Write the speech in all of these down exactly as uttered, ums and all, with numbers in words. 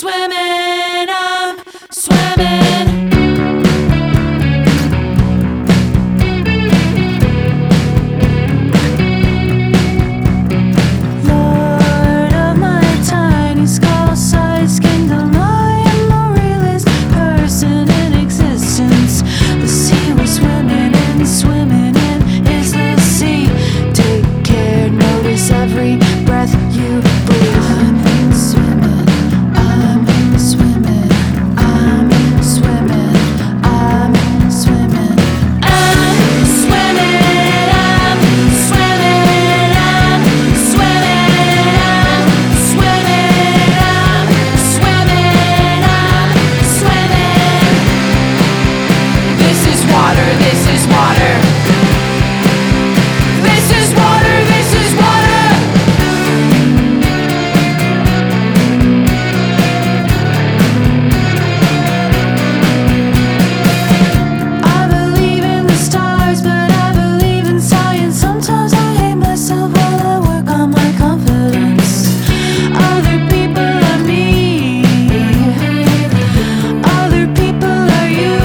swimming, I'm swimming. Lord of my tiny skull-sized kingdom, I am the realest person in existence. The sea we're swimming in, swimming in is the sea. Take care, notice every breath you breathe. I'm swimming, I'm swimming, I'm swimming, I'm swimming, I'm swimming, I'm swimming, I'm swimming, I'm swimming, I'm swimming, I'm swimming. This is water, this is water. This is water, this is water. I believe in the stars, but I believe in science. Sometimes I hate myself while I work on my confidence. Other people are me, other people are you.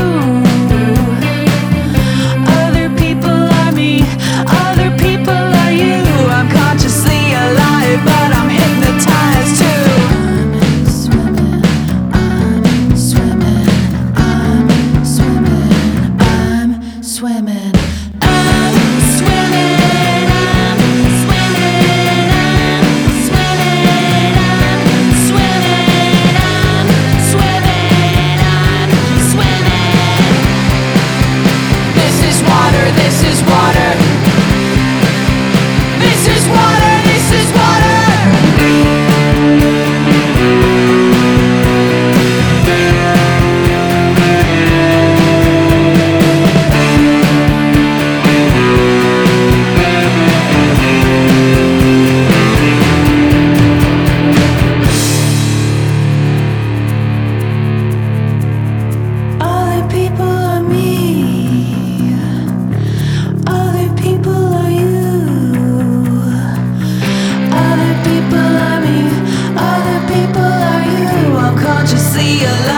Other people are me, other people are you. I'm consciously alive, but I'm hypnotized too. I'm swimming, I'm swimming, I'm swimming, I'm swimming, I'm swimming, I'm swimming, I'm swimming, I'm swimming, I'm swimming, I'm swimming. This is water, this is water. This is water, this is water. Other people are me, other people are you. Other people are me, other people are you. I'm consciously alive.